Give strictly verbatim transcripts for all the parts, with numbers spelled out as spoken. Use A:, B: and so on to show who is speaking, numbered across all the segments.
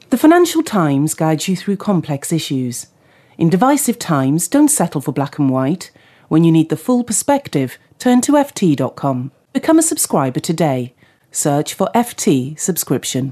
A: The Financial Times guides you through complex issues. In divisive times, don't settle for black and white. When you need the full perspective, turn to F T dot com. Become a subscriber today. Search for F T subscription.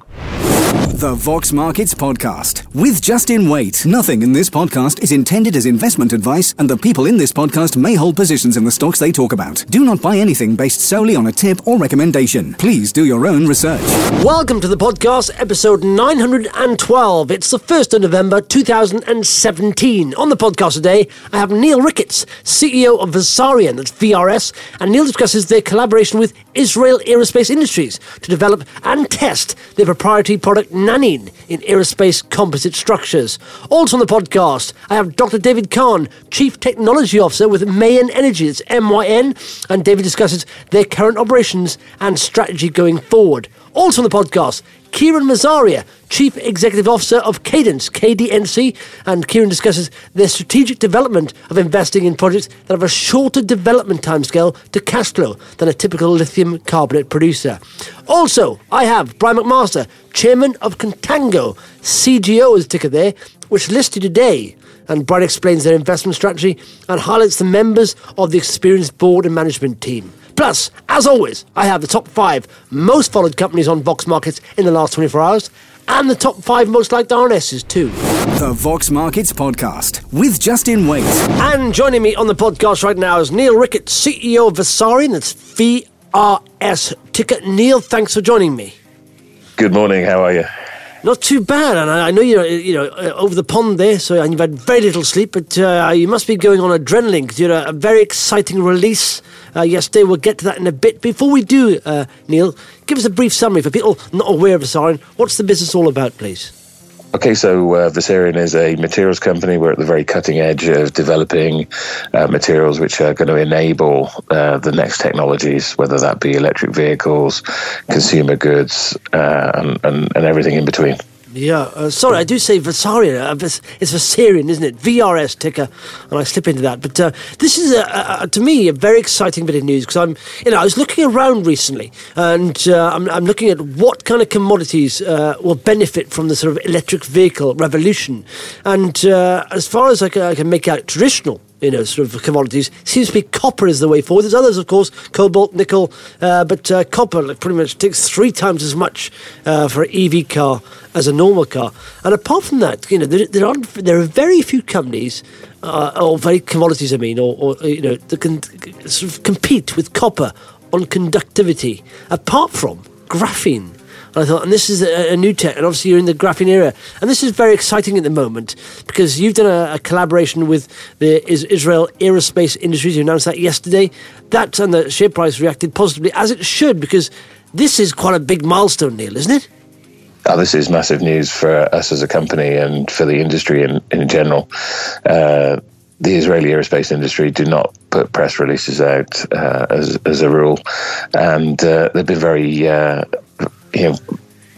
B: The Vox Markets Podcast with Justin Waite. Nothing in this podcast is intended as investment advice, and the people in this podcast may hold positions in the stocks they talk about. Do not buy anything based solely on a tip or recommendation. Please do your own research.
C: Welcome to the podcast, episode nine hundred twelve. It's the first of November two thousand seventeen. On the podcast today, I have Neil Ricketts, C E O of Vasarion, that's V R S, and Neil discusses their collaboration with Israel Aerospace Industries to develop and test their proprietary product Nanine in aerospace composite structures. Also on the podcast, I have Doctor David Kahn, Chief Technology Officer with Mayen Energy, it's M Y N, and David discusses their current operations and strategy going forward. Also on the podcast, Kieran Mazaria, Chief Executive Officer of Cadence, K D N C, and Kieran discusses their strategic development of investing in projects that have a shorter development timescale to cash flow than a typical lithium carbonate producer. Also, I have Brian McMaster, Chairman of Contango, C G O is ticker there, which listed today. And Brian explains their investment strategy and highlights the members of the experienced board and management team. Plus, as always, I have the top five most followed companies on Vox Markets in the last twenty-four hours, and the top five most liked R N Ss too.
B: The Vox Markets Podcast with Justin Waite.
C: And joining me on the podcast right now is Neil Ricketts, C E O of Vasarion, that's V R S ticker. Neil, thanks for joining me.
D: Good morning, how are you?
C: Not too bad, and I know you're you know over the pond there, so and you've had very little sleep, but uh, you must be going on adrenaline because you had a, a very exciting release uh, yesterday. We'll get to that in a bit. Before we do, uh, Neil, give us a brief summary for people not aware of Vasarion. What's the business all about, please?
D: Okay, so uh, Vasarion is a materials company. We're at the very cutting edge of developing uh, materials which are going to enable uh, the next technologies, whether that be electric vehicles, consumer goods, uh, and, and, and everything in between.
C: Yeah, uh, sorry, I do say Vasarion. Uh, it's Vasarion, isn't it? V R S ticker, and I slip into that. But uh, this is, a, a, to me, a very exciting bit of news because I'm, you know, I was looking around recently, and uh, I'm, I'm looking at what kind of commodities uh, will benefit from the sort of electric vehicle revolution. And uh, as far as I can, I can make out, traditional, you know, sort of commodities, seems to be copper is the way forward. There's others, of course, cobalt, nickel, uh, but uh, copper like, pretty much takes three times as much uh, for an E V car as a normal car. And apart from that, you know, there, there aren't there are very few companies, uh, or very commodities, I mean, or, or you know, that can sort of compete with copper on conductivity, apart from graphene. And I thought, and this is a, a new tech, and obviously you're in the graphene era, and this is very exciting at the moment because you've done a, a collaboration with the is, Israel Aerospace Industries. You announced that yesterday. That and the share price reacted positively, as it should, because this is quite a big milestone, Neil, isn't it?
D: Oh, this is massive news for us as a company and for the industry in, in general. Uh, the Israeli aerospace industry do not put press releases out uh, as, as a rule, and uh, they've been very... Uh, you know,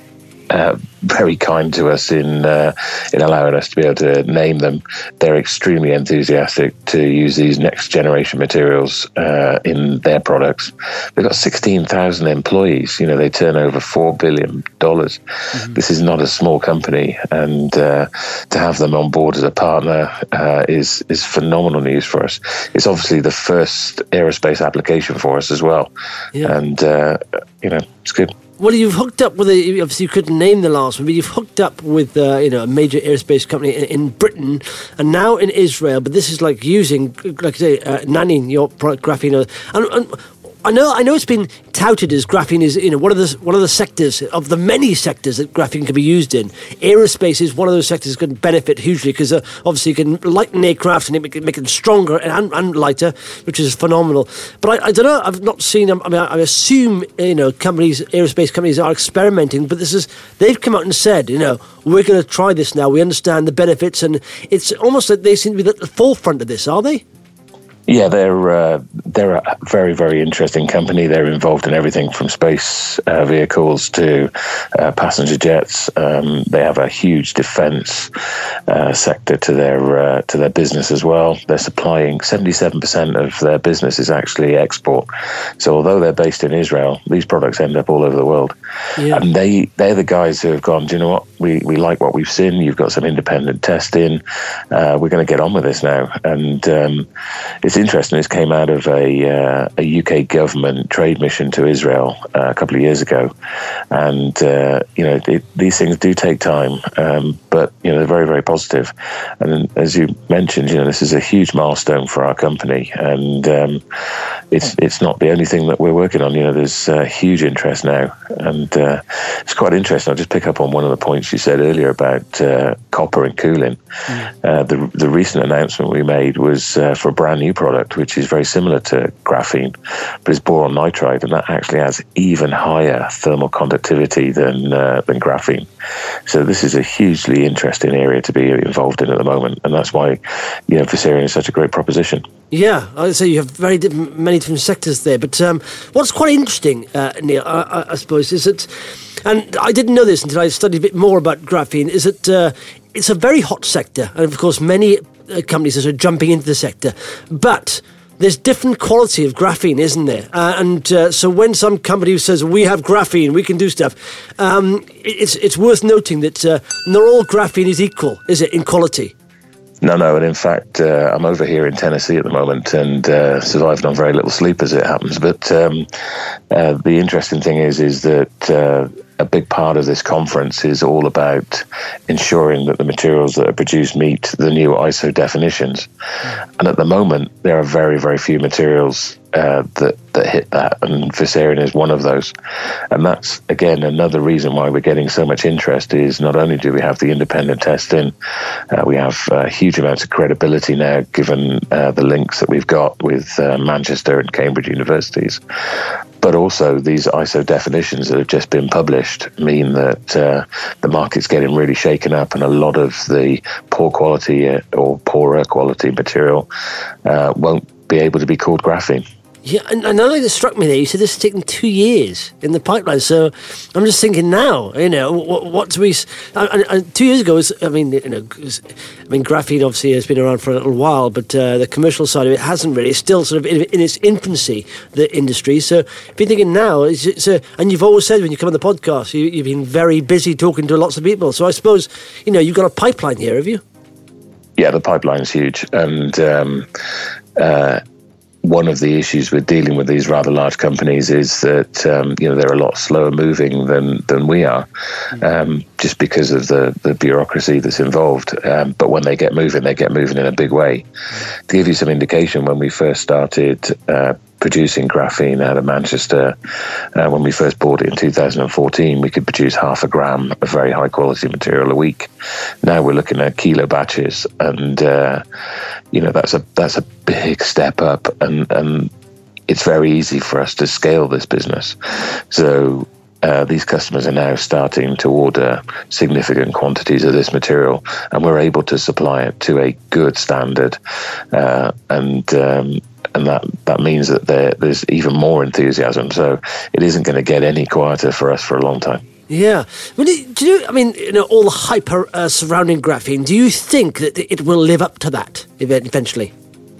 D: uh, very kind to us in uh, in allowing us to be able to name them. They're extremely enthusiastic to use these next generation materials uh, in their products. They've got sixteen thousand employees. You know, they turn over four billion dollars. Mm-hmm. This is not a small company, and uh, to have them on board as a partner uh, is is phenomenal news for us. It's obviously the first aerospace application for us as well, yeah. and uh, you know, it's good.
C: Well, you've hooked up with a, obviously you couldn't name the last one, but you've hooked up with uh, you know a major aerospace company in, in Britain and now in Israel. But this is like using, like I say, uh, Nanine, your product, graphene, and, and I know, I know it's been touted as graphene is, you know, one of the one of the sectors of the many sectors that graphene can be used in. Aerospace is one of those sectors that can benefit hugely because uh, obviously you can lighten aircraft and make it, make them stronger and, and lighter, which is phenomenal. But I, I don't know. I've not seen. I mean, I assume you know companies, aerospace companies, are experimenting. But this is they've come out and said, you know, we're going to try this now. We understand the benefits, and it's almost like they seem to be at the forefront of this, are they?
D: Yeah, they're uh, they're a very, very interesting company. They're involved in everything from space uh, vehicles to uh, passenger jets. Um, they have a huge defence uh, sector to their uh, to their business as well. They're supplying seventy-seven percent of their business is actually export. So although they're based in Israel, these products end up all over the world. Yeah. And they, they're the guys who have gone, do you know what, we, we like what we've seen, you've got some independent testing, uh, we're going to get on with this now. And um, it's interesting, this came out of a, uh, a U K government trade mission to Israel uh, a couple of years ago. And, uh, you know, it, these things do take time, um, but, you know, they're very, very positive. And as you mentioned, you know, this is a huge milestone for our company. And um, it's it's not the only thing that we're working on. You know, there's uh, huge interest now. And uh, it's quite interesting. I'll just pick up on one of the points you said earlier about uh, copper and cooling. Mm. Uh, the, the recent announcement we made was uh, for a brand new product, which is very similar to graphene, but it's boron nitride, and that actually has even higher thermal conductivity than uh, than graphene. So this is a hugely interesting area to be involved in at the moment, and that's why, you know, Visarion is such a great proposition.
C: Yeah, I'd say you have very different, many different sectors there. But um, what's quite interesting, uh, Neil, I, I suppose, is that, and I didn't know this until I studied a bit more about graphene, is that uh, it's a very hot sector, and of course many uh, companies are jumping into the sector, but there's different quality of graphene, isn't there? Uh, and uh, so when some company says, we have graphene, we can do stuff, um, it's it's worth noting that uh, not all graphene is equal, is it, in quality?
D: No, no, and in fact, uh, I'm over here in Tennessee at the moment and uh, survived on very little sleep as it happens. But um, uh, the interesting thing is, is that uh, a big part of this conference is all about ensuring that the materials that are produced meet the new I S O definitions. Mm. And at the moment, there are very, very few materials uh, that, that hit that, and Visarion is one of those. And that's, again, another reason why we're getting so much interest is not only do we have the independent testing, uh, we have uh, huge amounts of credibility now, given uh, the links that we've got with uh, Manchester and Cambridge universities, but also these I S O definitions that have just been published mean that uh, the market's getting really shaken up, and a lot of the poor quality uh, or poorer quality material uh, won't be able to be called graphene.
C: Yeah, and another thing that struck me there, you said this has taken two years in the pipeline. So I'm just thinking now, you know, what, what do we? And, and two years ago, was, I mean, you know, was, I mean, graphene obviously has been around for a little while, but uh, the commercial side of it hasn't really. It's still sort of in, in its infancy, the industry. So if you're thinking now, it's, it's a, and you've always said when you come on the podcast, you, you've been very busy talking to lots of people. So I suppose, you know, you've got a pipeline here, have you?
D: Yeah, the pipeline's huge, and. Um, uh, One of the issues with dealing with these rather large companies is that um, you know, they're a lot slower moving than than we are, um, just because of the, the bureaucracy that's involved. Um, but when they get moving, they get moving in a big way. To give you some indication, when we first started uh, producing graphene out of Manchester, uh, when we first bought it in two thousand fourteen, we could produce half a gram of very high quality material a week. Now we're looking at kilo batches, and uh, you know, that's a that's a big step up, and and it's very easy for us to scale this business. So uh, these customers are now starting to order significant quantities of this material, and we're able to supply it to a good standard, uh, and um, and that, that means that there, there's even more enthusiasm. So it isn't going to get any quieter for us for a long time.
C: Yeah. Well, do you, I mean, you know, all the hype uh, surrounding graphene, do you think that it will live up to that eventually?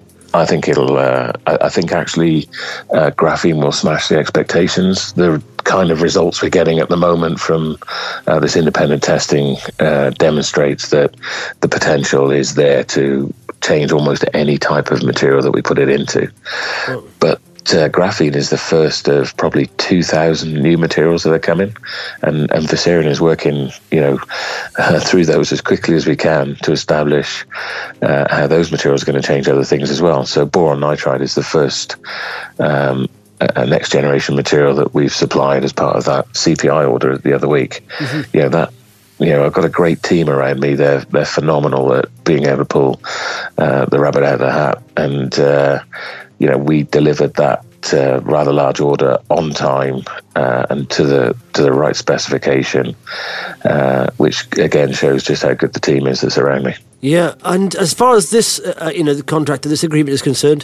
D: I think it'll, uh, I, I think actually uh, graphene will smash the expectations. The kind of results we're getting at the moment from uh, this independent testing uh, demonstrates that the potential is there to change almost any type of material that we put it into. Oh. But Uh, graphene is the first of probably two thousand new materials that are coming, and, and Visarion is working, you know, uh, through those as quickly as we can to establish uh, how those materials are going to change other things as well. So boron nitride is the first um, a next generation material that we've supplied as part of that C P I order the other week. Mm-hmm. You know, that, you know, I've got a great team around me. They're they're phenomenal at being able to pull uh, the rabbit out of the hat, and uh, you know, we delivered that uh, rather large order on time uh, and to the to the right specification, uh, which again shows just how good the team is that's around me.
C: Yeah, and as far as this, uh, you know, the contract and this agreement is concerned,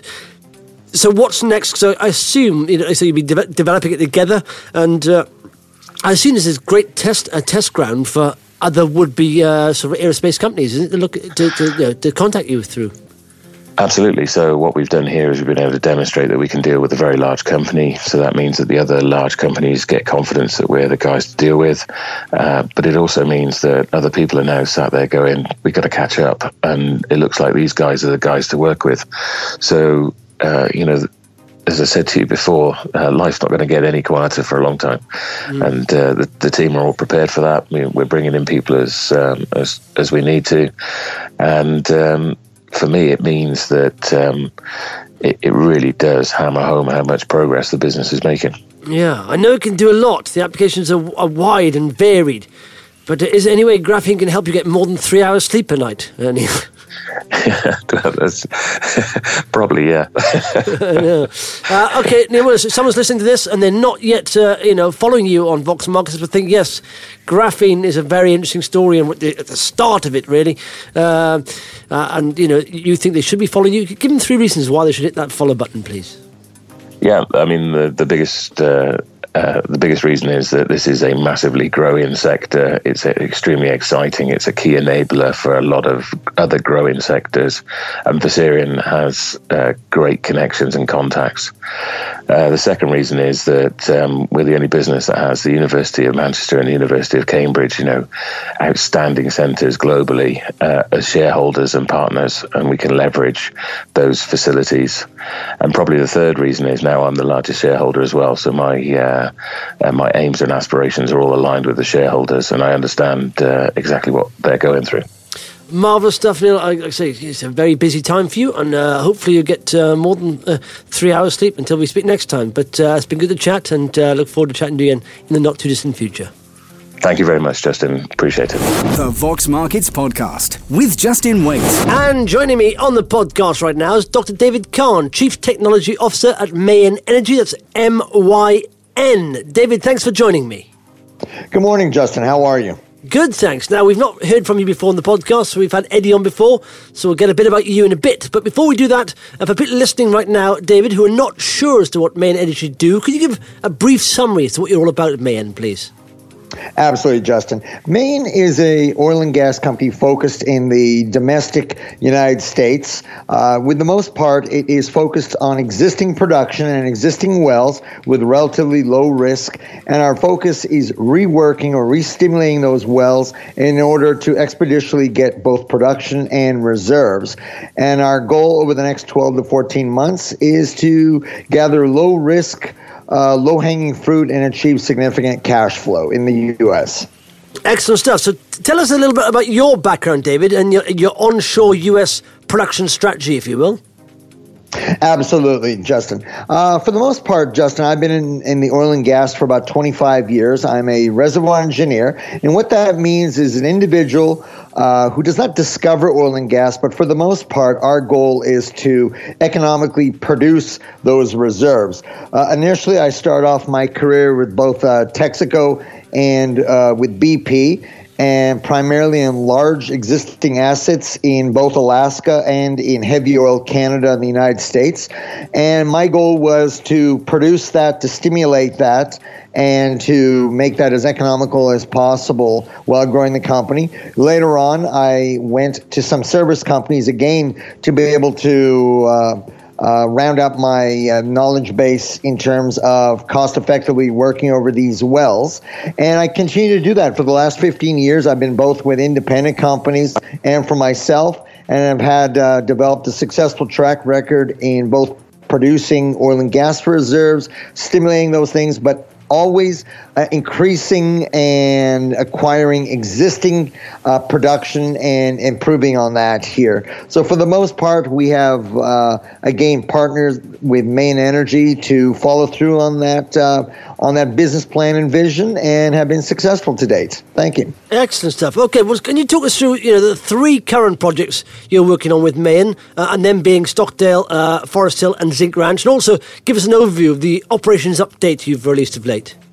C: so what's next? So I assume, you know, so you'll be de- developing it together, and uh, I assume this is a great test a test ground for other would-be uh, sort of aerospace companies, isn't it, to look to, to, you know, to contact you through?
D: Absolutely. So what we've done here is we've been able to demonstrate that we can deal with a very large company. So that means that the other large companies get confidence that we're the guys to deal with. Uh, but it also means that other people are now sat there going, we've got to catch up. And it looks like these guys are the guys to work with. So, uh, you know, as I said to you before, uh, life's not going to get any quieter for a long time. Mm. And uh, the, the team are all prepared for that. We, we're bringing in people as, um, as, as we need to. And, um, for me, it means that um, it, it really does hammer home how much progress the business is making.
C: Yeah, I know it can do a lot. The applications are, are wide and varied. But is there any way graphene can help you get more than three hours sleep a night, Neil?
D: Yeah, that's probably, yeah.
C: no. uh, okay, Neil, if someone's listening to this and they're not yet, uh, you know, following you on Vox Markets, but think, yes, graphene is a very interesting story and at the start of it, really. Uh, uh, and, you know, you think they should be following you. Give them three reasons why they should hit that follow button, please.
D: Yeah, I mean, the, the biggest... Uh, Uh, the biggest reason is that this is a massively growing sector. It's extremely exciting. It's a key enabler for a lot of other growing sectors. And Visarion has uh, great connections and contacts. Uh, the second reason is that um, we're the only business that has the University of Manchester and the University of Cambridge, you know, outstanding centres globally uh, as shareholders and partners, and we can leverage those facilities. And probably the third reason is now I'm the largest shareholder as well, so my uh, uh, my aims and aspirations are all aligned with the shareholders, and I understand uh, exactly what they're going through.
C: Marvellous stuff, Neil. Like I say, it's a very busy time for you, and uh, hopefully you get uh, more than uh, three hours sleep until we speak next time. But uh, it's been good to chat, and uh, look forward to chatting to you again in the not-too-distant future.
D: Thank you very much, Justin. Appreciate it.
B: The Vox Markets Podcast with Justin Waite.
C: And joining me on the podcast right now is Doctor David Kahn, Chief Technology Officer at Mayen Energy. That's M Y N. David, thanks for joining me.
E: Good morning, Justin. How are you?
C: Good, thanks. Now, we've not heard from you before on the podcast, so we've had Eddie on before, so we'll get a bit about you in a bit. But before we do that, uh, for people listening right now, David, who are not sure as to what Mayen Energy do, could you give a brief summary as to what you're all about at Mayen, please?
E: Absolutely, Justin. Mayen is a oil and gas company focused in the domestic United States. Uh, with the most part, it is focused on existing production and existing wells with relatively low risk. And our focus is reworking or re-stimulating those wells in order to expeditiously get both production and reserves. And our goal over the next twelve to fourteen months is to gather low risk Uh, low-hanging fruit and achieve significant cash flow in the U S.
C: Excellent stuff. So tell us a little bit about your background, David, and your, your onshore U S production strategy, if you will.
E: Absolutely, Justin. Uh, for the most part, Justin, I've been in, in the oil and gas for about twenty-five years. I'm a reservoir engineer, and what that means is an individual uh, who does not discover oil and gas, but for the most part, our goal is to economically produce those reserves. Uh, initially, I started off my career with both uh, Texaco and uh, with B P, and primarily in large existing assets in both Alaska and in heavy oil Canada and the United States. And my goal was to produce that, to stimulate that, and to make that as economical as possible while growing the company. Later on, I went to some service companies again to be able to uh, Uh, round up my uh, knowledge base in terms of cost-effectively working over these wells. And I continue to do that for the last fifteen years. I've been both with independent companies and for myself, and I've had uh, developed a successful track record in both producing oil and gas reserves, stimulating those things, but always uh, increasing and acquiring existing uh, production and improving on that here. So for the most part, we have, uh, again, partners with Mayen Energy to follow through on that uh, on that business plan and vision, and have been successful to date. Thank you.
C: Excellent stuff. Okay, well, can you talk us through, you know, the three current projects you're working on with Mayen, uh, and them being Stockdale, uh, Forest Hill, and Zinc Ranch, and also give us an overview of the operations update you've released of late.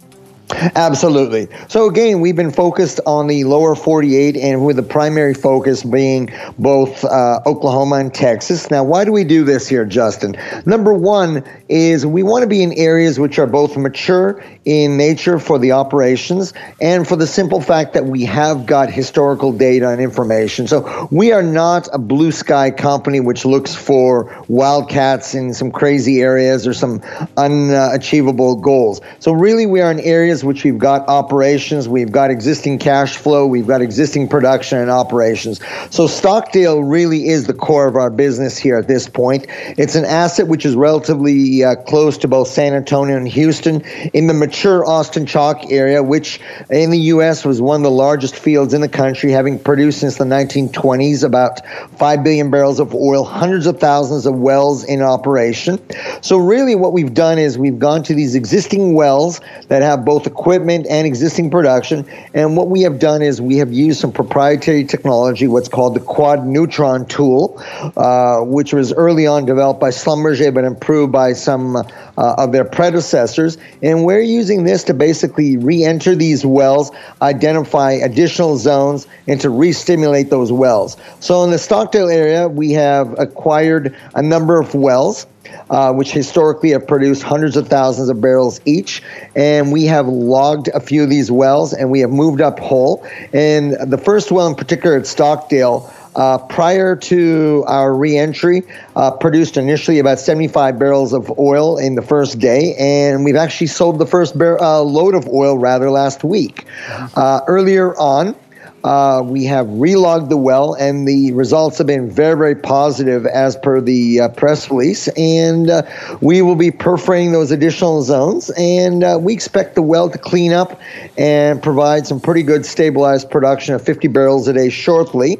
E: Absolutely. So again, we've been focused on the lower forty-eight, and with the primary focus being both uh, Oklahoma and Texas. Now, why do we do this here, Justin? Number one is we want to be in areas which are both mature in nature for the operations and for the simple fact that we have got historical data and information. So we are not a blue sky company which looks for wildcats in some crazy areas or some unachievable goals. So really we are in areas which we've got operations, we've got existing cash flow, we've got existing production and operations. So Stockdale really is the core of our business here at this point. It's an asset which is relatively uh, close to both San Antonio and Houston in the mature Austin Chalk area, which in the U S was one of the largest fields in the country, having produced since the nineteen twenties about five billion barrels of oil, hundreds of thousands of wells in operation. So really what we've done is we've gone to these existing wells that have both equipment and existing production, and what we have done is we have used some proprietary technology, what's called the Quad Neutron tool, uh, which was early on developed by Schlumberger but improved by some uh, of their predecessors, and we're using this to basically re-enter these wells, identify additional zones, and to re-stimulate those wells. So in the Stockdale area, we have acquired a number of wells Uh, which historically have produced hundreds of thousands of barrels each. And we have logged a few of these wells, and we have moved up hole. And the first well in particular at Stockdale, uh, prior to our reentry, uh, produced initially about seventy-five barrels of oil in the first day. And we've actually sold the first bar- uh, load of oil rather last week. Uh, earlier on, Uh, we have relogged the well, and the results have been very, very positive as per the uh, press release. And uh, we will be perforating those additional zones, and uh, we expect the well to clean up and provide some pretty good stabilized production of fifty barrels a day shortly.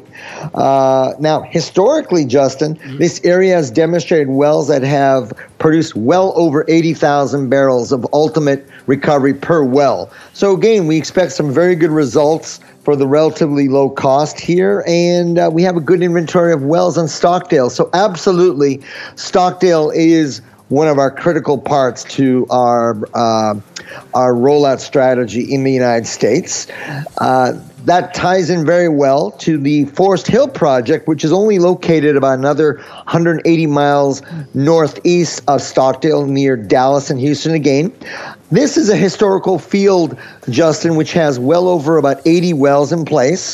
E: Uh, now, historically, Justin, mm-hmm. this area has demonstrated wells that have produced well over eighty thousand barrels of ultimate recovery per well. So again, we expect some very good results for the relatively low cost here, and uh, we have a good inventory of wells on Stockdale. So absolutely, Stockdale is one of our critical parts to our uh, our rollout strategy in the United States. Uh, that ties in very well to the Forest Hill project, which is only located about another one hundred eighty miles northeast of Stockdale, near Dallas and Houston again. This is a historical field, Justin, which has well over about eighty wells in place.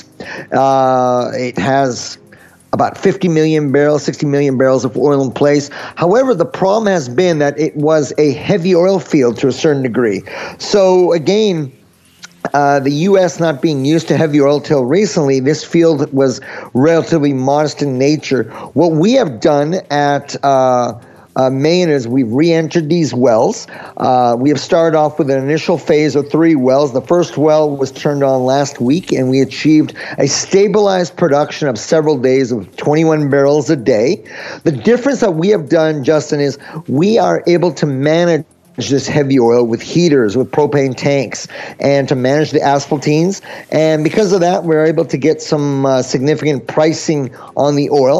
E: Uh, it has about fifty million barrels, sixty million barrels of oil in place. However, the problem has been that it was a heavy oil field to a certain degree. So again, Uh, the U S not being used to heavy oil till recently, this field was relatively modest in nature. What we have done at uh, uh, Maine is we've re-entered these wells. Uh, we have started off with an initial phase of three wells. The first well was turned on last week, and we achieved a stabilized production of several days of twenty-one barrels a day. The difference that we have done, Justin, is we are able to manage this heavy oil with heaters, with propane tanks, and to manage the asphaltenes. And because of that, we're able to get some uh, significant pricing on the oil.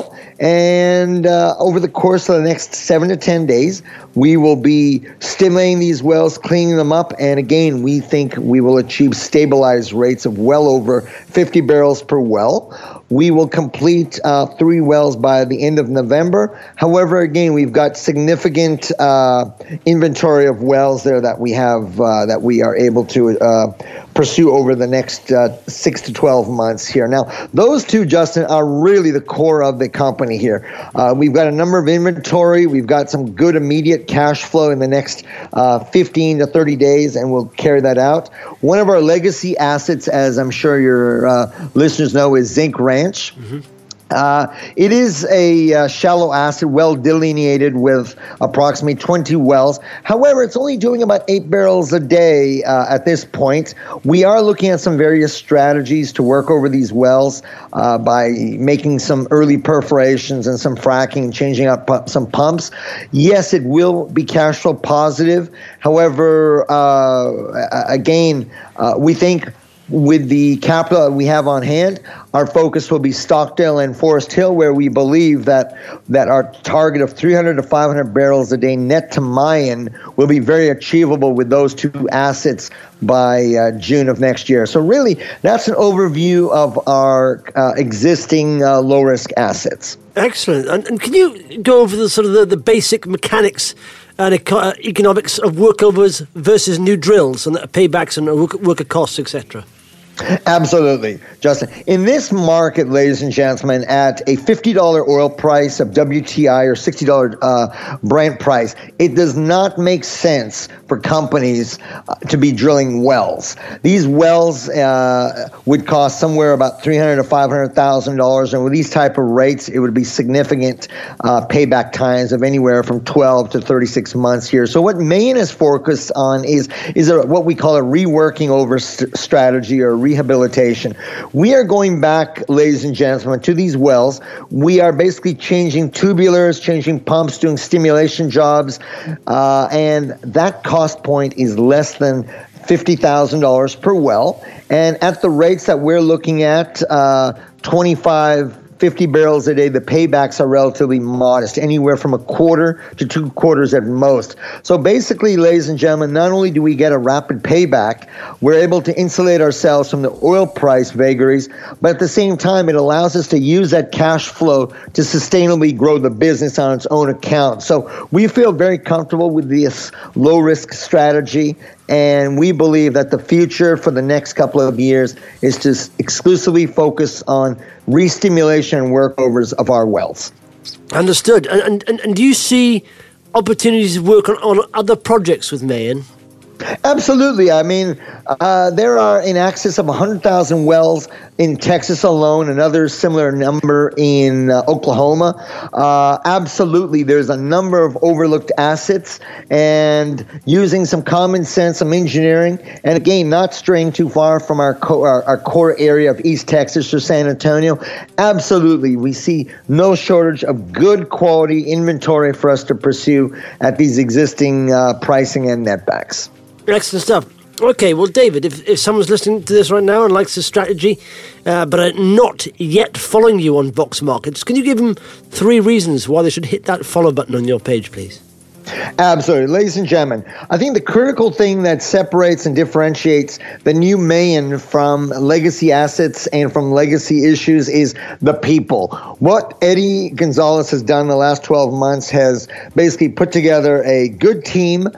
E: And uh, over the course of the next seven to ten days, we will be stimulating these wells, cleaning them up. And again, we think we will achieve stabilized rates of well over fifty barrels per well. We will complete uh, three wells by the end of November. However, again, we've got significant uh, inventory of wells there that we have uh, that we are able to uh, pursue over the next uh, six to twelve months here. Now, those two, Justin, are really the core of the company here. Uh, we've got a number of inventory. We've got some good immediate cash flow in the next uh, fifteen to thirty days, and we'll carry that out. One of our legacy assets, as I'm sure your uh, listeners know, is Zinc Ranch. Mm-hmm. Uh, it is a uh, shallow asset, well delineated with approximately twenty wells. However, it's only doing about eight barrels a day uh, at this point. We are looking at some various strategies to work over these wells uh, by making some early perforations and some fracking, changing up pu- some pumps. Yes, it will be cash flow positive. However, uh, again, uh, we think with the capital that we have on hand, our focus will be Stockdale and Forest Hill, where we believe that that our target of three hundred to five hundred barrels a day net to Mayen will be very achievable with those two assets by uh, June of next year. So really, that's an overview of our uh, existing uh, low-risk assets.
C: Excellent. And, and can you go over the sort of the, the basic mechanics and eco- uh, economics of workovers versus new drills and paybacks and work, worker costs, et cetera?
E: Absolutely, Justin. In this market, ladies and gentlemen, at a fifty dollars oil price of W T I or sixty dollars uh, Brent price, it does not make sense for companies uh, to be drilling wells. These wells uh, would cost somewhere about three hundred thousand to five hundred thousand dollars, and with these type of rates, it would be significant uh, payback times of anywhere from twelve to thirty-six months here. So what Mayen is focused on is, is a, what we call a reworking over st- strategy or rehabilitation. We are going back, ladies and gentlemen, to these wells. We are basically changing tubulars, changing pumps, doing stimulation jobs, uh, and that cost point is less than fifty thousand dollars per well. And at the rates that we're looking at, uh, twenty-five fifty barrels a day, the paybacks are relatively modest, anywhere from a quarter to two quarters at most. So basically, ladies and gentlemen, not only do we get a rapid payback, we're able to insulate ourselves from the oil price vagaries, but at the same time, it allows us to use that cash flow to sustainably grow the business on its own account. So we feel very comfortable with this low-risk strategy, and we believe that the future for the next couple of years is to exclusively focus on re-stimulation and workovers of our wells.
C: Understood. And and, and do you see opportunities to work on, on other projects with Mayen?
E: Absolutely. I mean, uh, there are in excess of one hundred thousand wells in Texas alone, another similar number in uh, Oklahoma. Uh, absolutely, there's a number of overlooked assets, and using some common sense, some engineering, and again, not straying too far from our, co- our, our core area of East Texas or San Antonio. Absolutely, we see no shortage of good quality inventory for us to pursue at these existing uh, pricing and netbacks.
C: Excellent stuff. Okay, well, David, if, if someone's listening to this right now and likes the strategy, uh, but are not yet following you on Vox Markets, can you give them three reasons why they should hit that follow button on your page, please?
E: Absolutely. Ladies and gentlemen, I think the critical thing that separates and differentiates the new Mayen from legacy assets and from legacy issues is the people. What Eddie Gonzalez has done in the last twelve months has basically put together a good team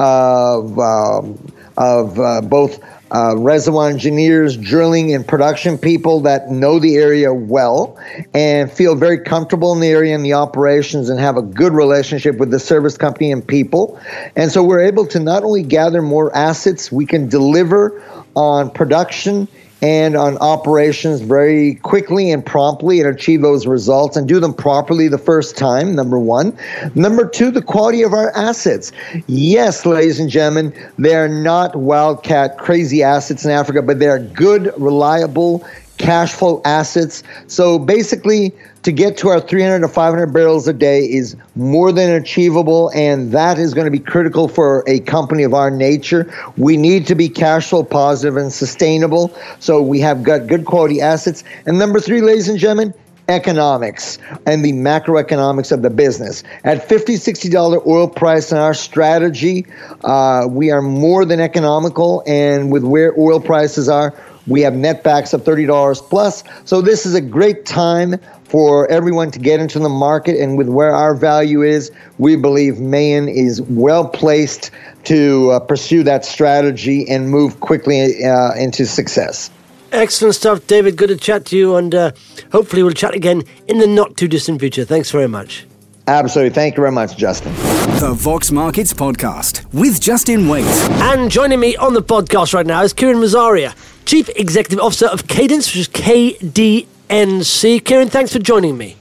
E: of um, of uh, both uh, reservoir engineers, drilling and production people that know the area well and feel very comfortable in the area and the operations and have a good relationship with the service company and people. And so we're able to not only gather more assets, we can deliver on production and on operations very quickly and promptly and achieve those results and do them properly the first time, number one. Number two, the quality of our assets. Yes, ladies and gentlemen, they're not wildcat crazy assets in Africa, but they're good, reliable cash flow assets. So basically, to get to our three hundred to five hundred barrels a day is more than achievable, and that is going to be critical for a company of our nature. We need to be cash flow positive and sustainable, so we have got good quality assets. And number three, ladies and gentlemen, economics and the macroeconomics of the business. At fifty dollars, sixty dollars oil price in our strategy, uh, we are more than economical, and with where oil prices are, we have netbacks of thirty dollars plus. So this is a great time for everyone to get into the market, and with where our value is, we believe Mayen is well placed to uh, pursue that strategy and move quickly uh, into success.
C: Excellent stuff, David. Good to chat to you, and uh, hopefully we'll chat again in the not-too-distant future. Thanks very much.
E: Absolutely. Thank you very much, Justin.
B: The Vox Markets Podcast with Justin Waite.
C: And joining me on the podcast right now is Kieran Mazaria, Chief Executive Officer of Cadence, which is K D N C. Kieran, thanks for joining me.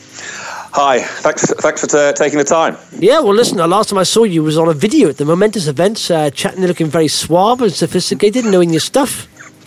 F: Hi, thanks thanks for t- taking the time.
C: Yeah, well, listen, the last time I saw you was on a video at the Momentous events, uh, chatting, looking very suave and sophisticated, knowing your stuff.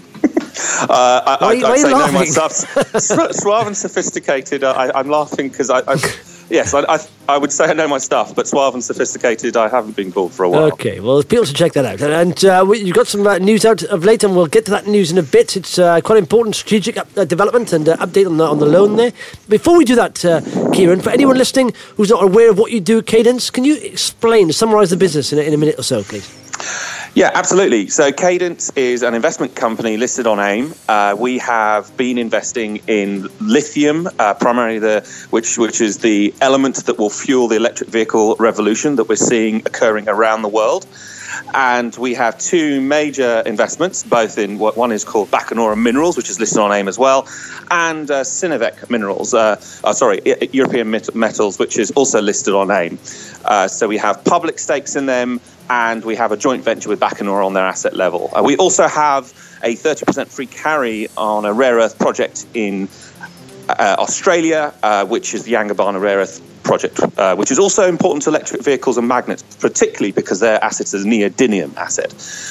F: Uh, I,
C: why,
F: I,
C: why
F: I'd
C: are you
F: say
C: laughing?
F: no myself. Suave and sophisticated. Uh, I, I'm laughing because I, I, Yes, I, I, I would say I know my stuff, but suave and sophisticated, I haven't been called for a while.
C: Okay, well, people should check that out. And uh, we, you've got some uh, news out of late, and we'll get to that news in a bit. It's uh, quite important strategic up, uh, development and uh, update on the, on the loan there. Before we do that, uh, Kieran, for anyone listening who's not aware of what you do at Cadence, can you explain, summarise the business in a, in a minute or so, please?
F: Yeah, absolutely. So Cadence is an investment company listed on AIM. Uh, we have been investing in lithium, uh, primarily the which which is the element that will fuel the electric vehicle revolution that we're seeing occurring around the world. And we have two major investments, both in what one is called Bacanora Minerals, which is listed on AIM as well, and uh, Sinavec Minerals, uh, uh, sorry, European Metals, which is also listed on AIM. Uh, so we have public stakes in them, and we have a joint venture with Bacanora on their asset level. Uh, we also have a thirty percent free carry on a rare earth project in uh, Australia, uh, which is the Yangibana rare earth project, uh, which is also important to electric vehicles and magnets, particularly because their asset is a neodymium asset.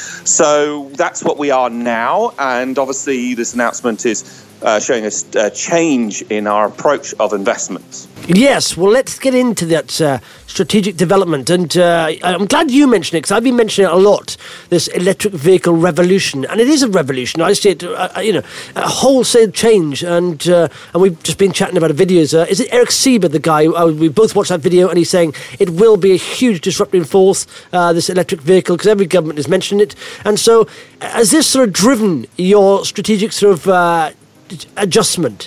F: So that's what we are now, and obviously this announcement is uh, showing us a change in our approach of investments.
C: Yes, well, let's get into that uh, strategic development. And uh, I'm glad you mentioned it, because I've been mentioning it a lot, this electric vehicle revolution. And it is a revolution. I see it, uh, you know, a wholesale change. And uh, and we've just been chatting about videos. Uh, is it Eric Sieber, the guy? Uh, we both watched that video, and he's saying it will be a huge disruptive force, uh, this electric vehicle, because every government has mentioned it. And so has this sort of driven your strategic sort of uh, adjustment?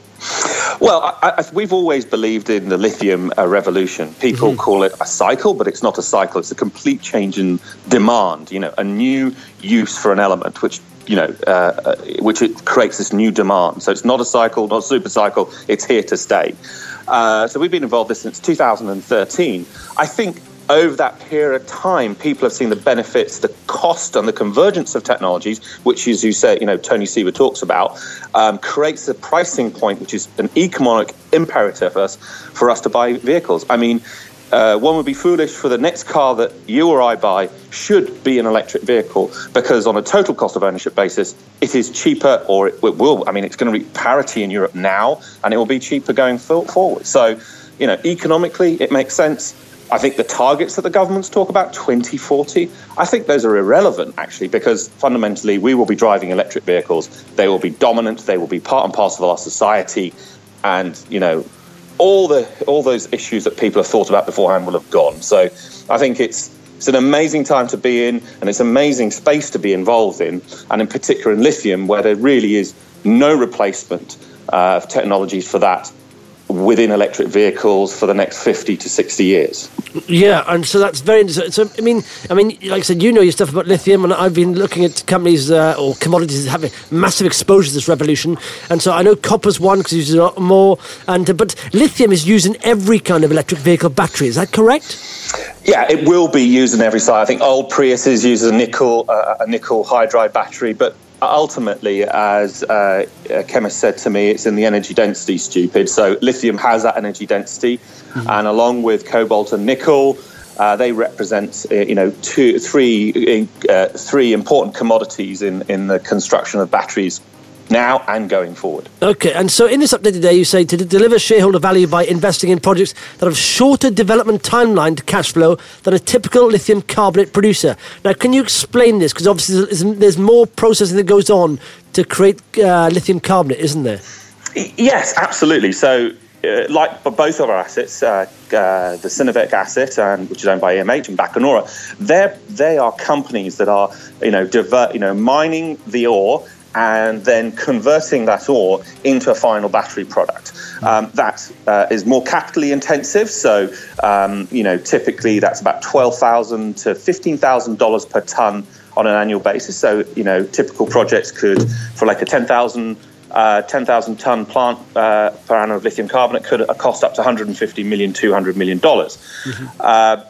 F: Well, I, I, we've always believed in the lithium uh, revolution. People mm-hmm. call it a cycle, but it's not a cycle. It's a complete change in demand, you know, a new use for an element, which, you know, uh, uh, which it creates this new demand. So it's not a cycle, not a super cycle. It's here to stay. Uh, so we've been involved in this since two thousand thirteen. I think over that period of time, people have seen the benefits, the cost and the convergence of technologies, which, as you say, you know, Tony Sieber talks about, um, creates a pricing point, which is an economic imperative for us, for us to buy vehicles. I mean, uh, one would be foolish for the next car that you or I buy should be an electric vehicle, because on a total cost of ownership basis, it is cheaper, or it will, I mean, it's going to be parity in Europe now, and it will be cheaper going forward. So, you know, economically, it makes sense. I think the targets that the governments talk about, twenty forty, I think those are irrelevant, actually, because fundamentally we will be driving electric vehicles. They will be dominant. They will be part and parcel of our society. And, you know, all the all those issues that people have thought about beforehand will have gone. So I think it's it's an amazing time to be in, and it's an amazing space to be involved in, and in particular in lithium, where there really is no replacement uh, of technologies for that within electric vehicles for the next fifty to sixty years.
C: Yeah, and so that's very interesting. So, I mean, I mean, like I said, you know your stuff about lithium, and I've been looking at companies uh, or commodities that have massive exposure to this revolution. And so I know copper's one because it's used a lot more, and uh, but lithium is used in every kind of electric vehicle battery. Is that correct?
F: Yeah, it will be used in every side. I think old Priuses use a nickel uh, a nickel hydride battery, but ultimately, as uh, a chemist said to me, it's in the energy density, stupid. So lithium has that energy density, mm-hmm. and along with cobalt and nickel, uh, they represent, uh, you know, two, three, uh, three important commodities in, in the construction of batteries now and going forward.
C: Okay, and so in this update today, you say to d- deliver shareholder value by investing in projects that have shorter development timeline to cash flow than a typical lithium carbonate producer. Now, can you explain this? Because obviously there's, there's more processing that goes on to create uh, lithium carbonate, isn't there?
F: Yes, absolutely. So, uh, like both of our assets, uh, uh, the Sinavec asset, and which is owned by E M H, and Bacanora, they they are companies that are, you know, divert, you know, mining the ore and then converting that ore into a final battery product. Um, that uh, is more capitally intensive. So, um, you know, typically that's about twelve thousand dollars to fifteen thousand dollars per ton on an annual basis. So, you know, typical projects could, for like a ten thousand uh, ten thousand ton plant uh, per annum of lithium carbonate, could cost up to one hundred fifty million dollars, two hundred million dollars. Mm-hmm. Uh,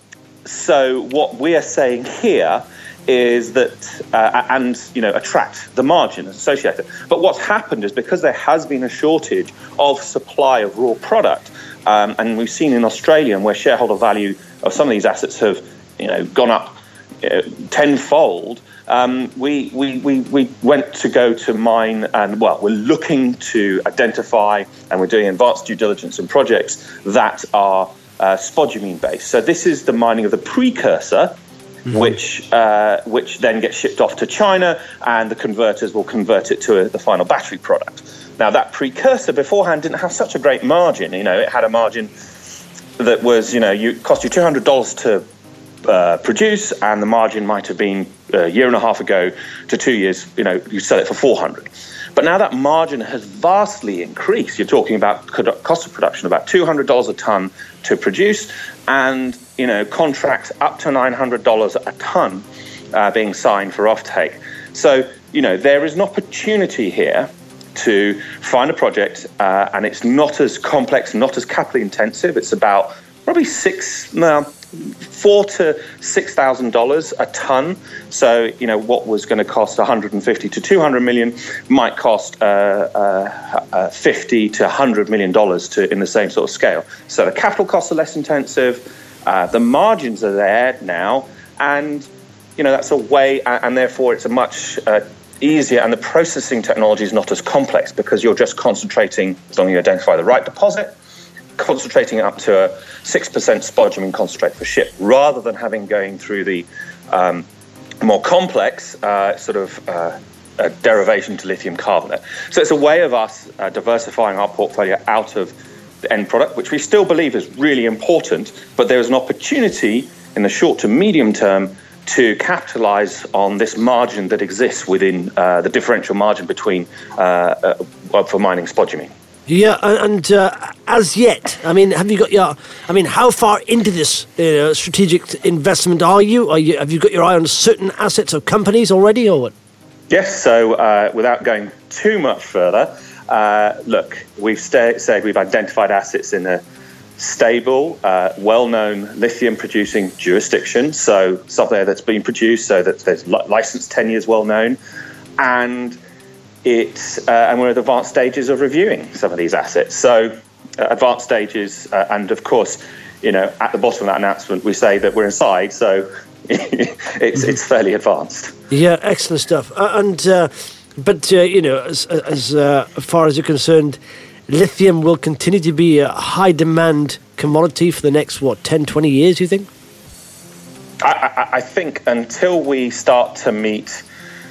F: so what we are saying here is that, uh, and, you know, attract the margin associated. But what's happened is, because there has been a shortage of supply of raw product, um, and we've seen in Australia, where shareholder value of some of these assets have, you know, gone up uh, tenfold, Um, we, we, we, we went to go to mine and, well, we're looking to identify, and we're doing advanced due diligence in projects that are uh, spodumene based. So this is the mining of the precursor, mm-hmm. which uh, which then gets shipped off to China, and the converters will convert it to a, the final battery product. Now, that precursor beforehand didn't have such a great margin. You know, it had a margin that was, you know, you cost you two hundred dollars to uh, produce, and the margin might have been a year and a half ago to two years, you know, you sell it for four hundred dollars. But now that margin has vastly increased. You're talking about cost of production, about two hundred dollars a ton to produce, and, you know, contracts up to nine hundred dollars a ton uh, being signed for offtake. So, you know, there is an opportunity here to find a project, uh, and it's not as complex, not as capital intensive. It's about probably six, no, four to six thousand dollars a ton. So, you know, what was going to cost one hundred fifty to two hundred million might cost uh, uh, uh, fifty to one hundred million dollars to in the same sort of scale. So the capital costs are less intensive, uh, the margins are there now, and you know that's a way, and therefore it's a much uh, easier, and the processing technology is not as complex because you're just concentrating, as long as you identify the right deposit, concentrating it up to a six percent spodumene concentrate per ship, rather than having going through the um, more complex uh, sort of uh, uh, derivation to lithium carbonate. So it's a way of us uh, diversifying our portfolio out of the end product, which we still believe is really important, but there is an opportunity in the short to medium term to capitalize on this margin that exists within uh, the differential margin between uh, uh, for mining spodumene.
C: Yeah, and uh, as yet, I mean, have you got your? I mean, how far into this uh, strategic investment are you? Are you? Have you got your eye on certain assets or companies already, or what?
F: Yes. So, uh, without going too much further, uh, look, we've st- said we've identified assets in a stable, uh, well-known lithium-producing jurisdiction. So, somewhere that's been produced, so that there's li- licensed ten years, well-known, and It uh, and we're at advanced stages of reviewing some of these assets. So uh, advanced stages, uh, and of course, you know, at the bottom of that announcement, we say that we're inside. So it's it's fairly advanced.
C: Yeah, excellent stuff. Uh, and uh, but uh, you know, as as uh, far as you're concerned, lithium will continue to be a high demand commodity for the next what ten, twenty years. You think?
F: I, I, I think until we start to meet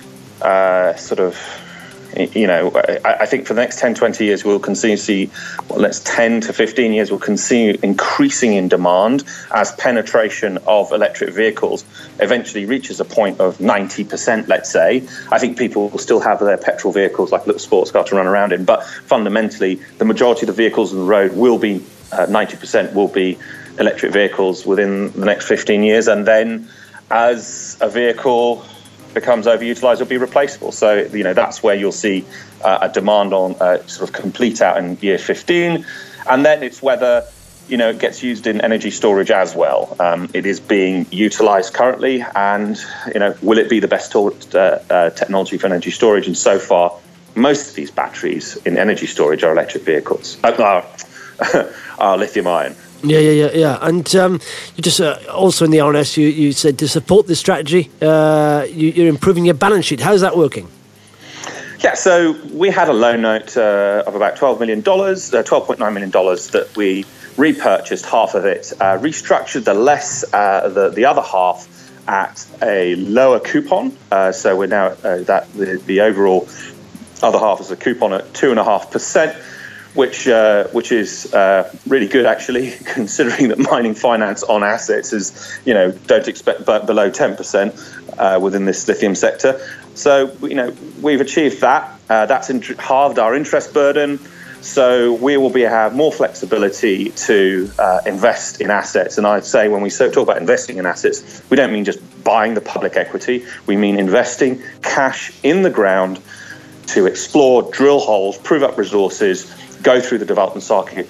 F: uh, sort of. You know, I, I think for the next ten, twenty years, we'll continue to see, well, next ten to fifteen years, we'll continue increasing in demand as penetration of electric vehicles eventually reaches a point of ninety percent, let's say. I think people will still have their petrol vehicles, like a little sports car to run around in, but fundamentally, the majority of the vehicles on the road will be, uh, ninety percent will be electric vehicles within the next fifteen years. And then as a vehicle becomes overutilized, it'll be replaceable. So, you know, that's where you'll see uh, a demand on uh, sort of complete out in year fifteen. And then it's whether, you know, it gets used in energy storage as well. Um, it is being utilized currently, and, you know, will it be the best uh, uh, technology for energy storage? And so far, most of these batteries in energy storage are electric vehicles, uh, are, are lithium ion.
C: Yeah, yeah, yeah, yeah. And um, you just uh, also in the R N S, you, you said to support this strategy, uh, you, you're improving your balance sheet. How's that working?
F: Yeah, so we had a loan note uh, of about twelve million dollars, uh, twelve point nine million dollars that we repurchased half of it, uh, restructured the less, uh, the, the other half at a lower coupon. Uh, so we're now, uh, that the, the overall other half is a coupon at two point five percent. Which uh, which is uh, really good, actually, considering that mining finance on assets is, you know, don't expect b- below ten percent uh, within this lithium sector. So, you know, we've achieved that. Uh, that's in- halved our interest burden. So we will be have more flexibility to uh, invest in assets. And I'd say when we talk about investing in assets, we don't mean just buying the public equity. We mean investing cash in the ground to explore, drill holes, prove up resources, go through the development cycle,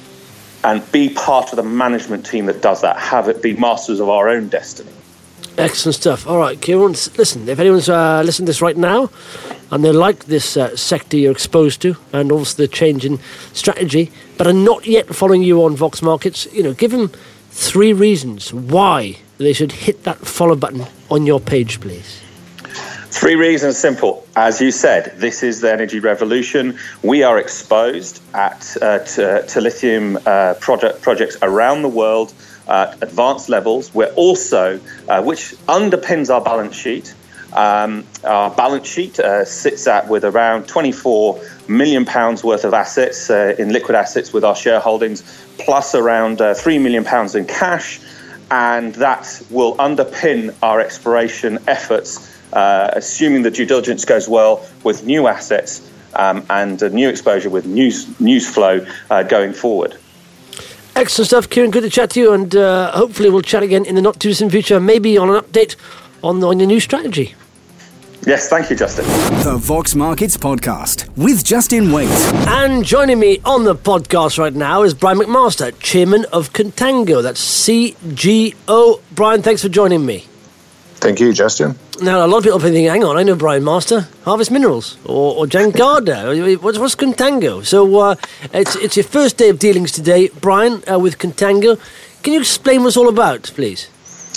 F: and be part of the management team that does that, have it be masters of our own destiny.
C: Excellent stuff. All right, Kieran, listen, if anyone's uh, listening to this right now and they like this uh, sector you're exposed to, and also the change in strategy, but are not yet following you on Vox Markets, you know, give them three reasons why they should hit that follow button on your page, please.
F: Three reasons, simple. As you said, this is the energy revolution. We are exposed at, uh, to, to lithium uh, project, projects around the world at advanced levels. We're also, uh, which underpins our balance sheet. Um, our balance sheet uh, sits at with around twenty-four million pounds worth of assets uh, in liquid assets with our shareholdings, plus around uh, three million pounds in cash. And that will underpin our exploration efforts, uh, assuming the due diligence goes well, with new assets um, and a new exposure with news, news flow uh, going forward.
C: Excellent stuff, Kieran. Good to chat to you, and uh, hopefully we'll chat again in the not too distant future, maybe on an update on, on your new strategy.
F: Yes, thank you, Justin.
B: The Vox Markets Podcast with Justin Waite.
C: And joining me on the podcast right now is Brian McMaster, Chairman of Contango. That's C G O. Brian, thanks for joining me.
G: Thank you, Justin.
C: Now, a lot of people are thinking, hang on, I know Brian Master, Harvest Minerals, or, or Jangada. what's, what's Contango? So uh, it's, it's your first day of dealings today, Brian, uh, with Contango. Can you explain what it's all about, please?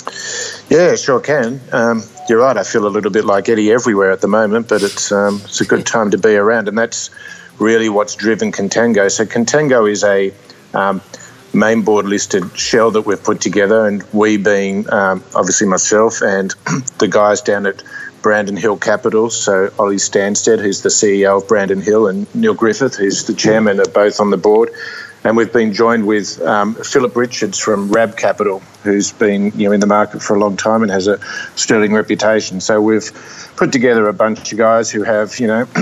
G: Yeah, sure can. Um, you're right, I feel a little bit like Eddie everywhere at the moment, but it's um, it's a good time to be around, and that's really what's driven Contango. So Contango is a um, main board listed shell that we've put together, and we being um, obviously myself and the guys down at Brandon Hill Capital, so Ollie Stansted, who's the C E O of Brandon Hill, and Neil Griffith, who's the chairman, are both on the board. And we've been joined with um, Philip Richards from R A B Capital, who's been you know in the market for a long time and has a sterling reputation. So we've put together a bunch of guys who have you know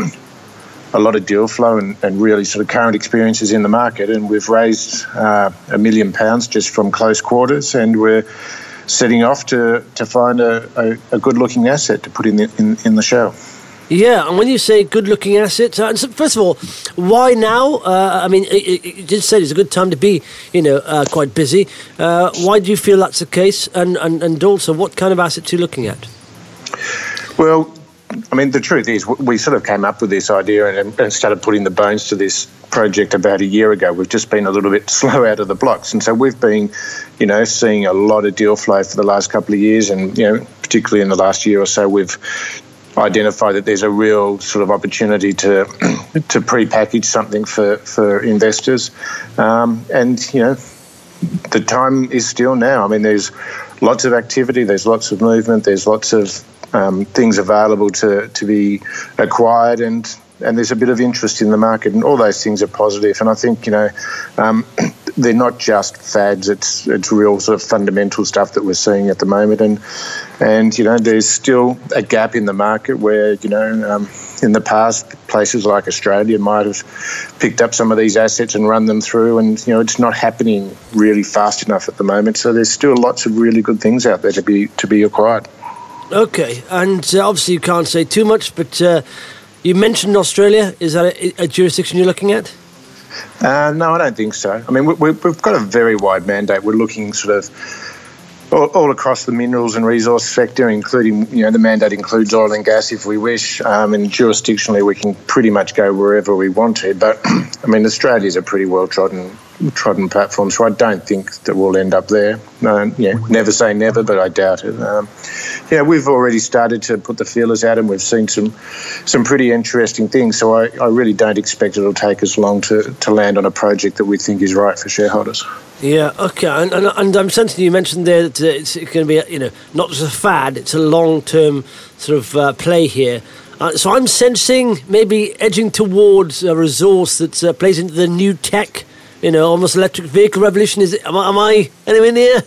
G: a lot of deal flow and, and really sort of current experiences in the market. And we've raised uh, a million pounds just from close quarters, and we're setting off to to find a, a, a good looking asset to put in the in, in the show.
C: Yeah, and when you say good-looking assets, uh, first of all, why now? Uh, I mean, you did say it's a good time to be, you know, uh, quite busy. Uh, why do you feel that's the case? And, and, and also, what kind of assets are you looking at?
G: Well, I mean, the truth is, we sort of came up with this idea and, and started putting the bones to this project about a year ago. We've just been a little bit slow out of the blocks. And so we've been, you know, seeing a lot of deal flow for the last couple of years. And, you know, particularly in the last year or so, we've identify that there's a real sort of opportunity to to pre-package something for, for investors. Um, and, you know, the time is still now. I mean, there's lots of activity, there's lots of movement, there's lots of um, things available to, to be acquired, and, and there's a bit of interest in the market, and all those things are positive. And I think, you know, um, they're not just fads, it's it's real sort of fundamental stuff that we're seeing at the moment. And, and you know, there's still a gap in the market where, you know, um, in the past, places like Australia might have picked up some of these assets and run them through, and, you know, it's not happening really fast enough at the moment. So there's still lots of really good things out there to be to be acquired.
C: Okay, and uh, obviously you can't say too much, but uh, you mentioned Australia. Is that a, a jurisdiction you're looking at?
G: Uh, no, I don't think so. I mean, we, we've got a very wide mandate. We're looking sort of all, all across the minerals and resource sector, including, you know, the mandate includes oil and gas if we wish, um, and jurisdictionally we can pretty much go wherever we want to. But, I mean, Australia's a pretty well-trodden trodden platform, so I don't think that we'll end up there. No, yeah, never say never, but I doubt it. Um, yeah, we've already started to put the feelers out, and we've seen some some pretty interesting things. So I, I really don't expect it'll take us long to, to land on a project that we think is right for shareholders.
C: Yeah, okay, and, and, and I'm sensing you mentioned there that it's going to be, you know, not just a fad; it's a long-term sort of uh, play here. Uh, so I'm sensing maybe edging towards a resource that uh, plays into the new tech. You know, almost electric vehicle revolution. Is it? Am I, am I anywhere near?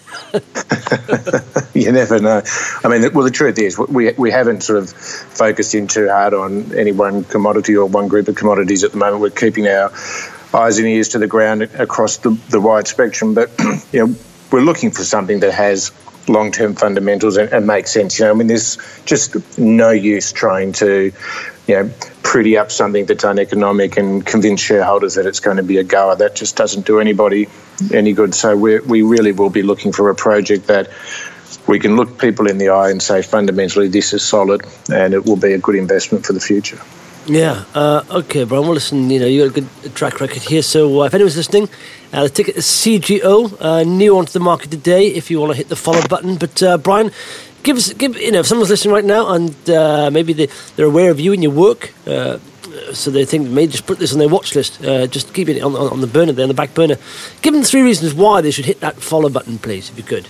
G: You never know. I mean, well, the truth is, we we haven't sort of focused in too hard on any one commodity or one group of commodities at the moment. We're keeping our eyes and ears to the ground across the, the wide spectrum. But, you know, we're looking for something that has long-term fundamentals and, and makes sense. You know, I mean, there's just no use trying to, you know, pretty up something that's uneconomic and convince shareholders that it's going to be a goer. That just doesn't do anybody any good. So we we really will be looking for a project that we can look people in the eye and say, fundamentally, this is solid and it will be a good investment for the future.
C: Yeah, uh, okay, Brian. Well, listen, you know, you got a good track record here. So uh, if anyone's listening, uh, the ticket is C G O, uh, new onto the market today if you want to hit the follow button. But uh, Brian, give us, give you know, if someone's listening right now and uh, maybe they, they're aware of you and your work, uh, so they think maybe just put this on their watch list, uh, just keep it on, on, on the burner there, on the back burner. Give them three reasons why they should hit that follow button, please, if you could.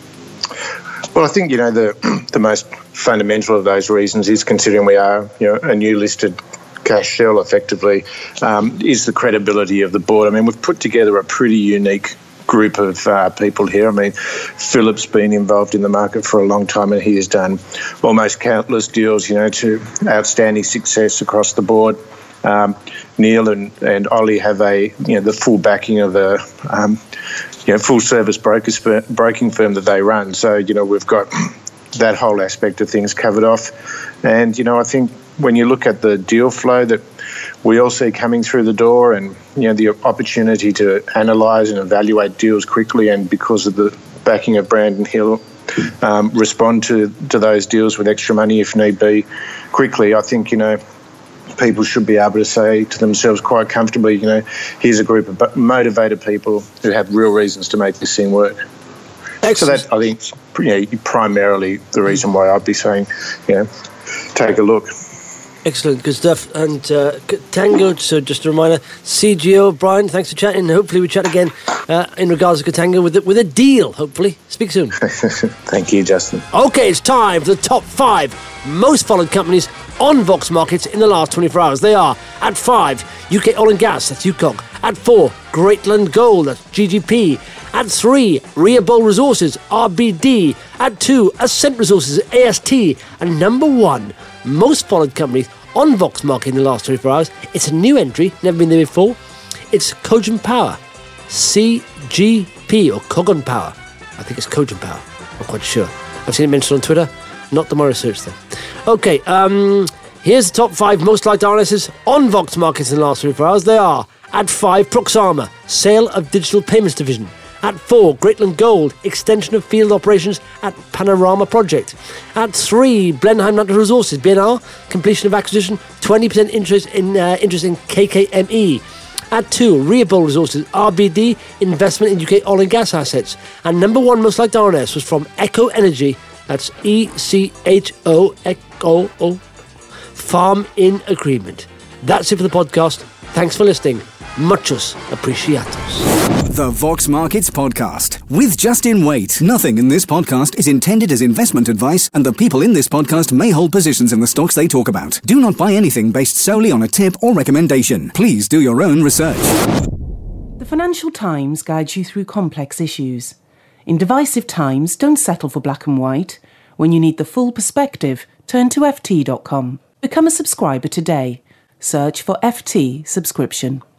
G: Well, I think, you know, the the most fundamental of those reasons is, considering we are, you know, a new listed cash shell effectively, um, is the credibility of the board. I mean, we've put together a pretty unique group of uh, people here. I mean, Philip's been involved in the market for a long time, and he has done almost countless deals, you know, to outstanding success across the board. Um, Neil and, and Ollie have a, you know, the full backing of the, um, you know, full service brokers for, broking firm that they run. So, you know, we've got that whole aspect of things covered off. And, you know, I think when you look at the deal flow that we all see coming through the door, and, you know, the opportunity to analyse and evaluate deals quickly, and because of the backing of Brandon Hill, um, respond to, to those deals with extra money if need be quickly, I think, you know, people should be able to say to themselves quite comfortably, you know, here's a group of motivated people who have real reasons to make this thing work. Excellent. So that, I think, you know, primarily the reason why I'd be saying, you know, take a look.
C: Excellent, good stuff. And uh, Katango, so just a reminder, C G O, Brian, thanks for chatting. Hopefully we chat again uh, in regards to Katango with, with a deal, hopefully. Speak soon.
G: Thank you, Justin.
C: Okay, it's time for the top five most followed companies on Vox Markets in the last twenty-four hours. They are, at five, U K Oil and Gas, that's U C O G. At four, Greatland Gold, that's G G P. At three, Reabol Resources, R B D. At two, Ascent Resources, A S T. And number one, most followed companies on Vox Market in the last twenty-four hours. It's a new entry, never been there before. It's Cogent Power, C G P, or Cogon Power. I think it's Cogent Power, I'm quite sure. I've seen it mentioned on Twitter, not the more research though. Okay, um, here's the top five most liked R N Ss on Vox Markets in the last twenty-four hours. They are, at five, Proxama, sale of digital payments division. At four, Greatland Gold, extension of field operations at Panorama Project. At three, Blenheim Natural Resources, B N R, completion of acquisition, twenty percent interest in uh, interest in K K M E. At two, Reabol Resources, R B D, investment in U K oil and gas assets. And number one most liked R N S was from Echo Energy, that's E C H O, Echo, O, Farm in Agreement. That's it for the podcast. Thanks for listening. Muchos apreciados.
B: The Vox Markets Podcast with Justin Waite. Nothing in this podcast is intended as investment advice, and the people in this podcast may hold positions in the stocks they talk about. Do not buy anything based solely on a tip or recommendation. Please do your own research.
A: The Financial Times guides you through complex issues. In divisive times, don't settle for black and white. When you need the full perspective, turn to F T dot com. Become a subscriber today. Search for F T subscription.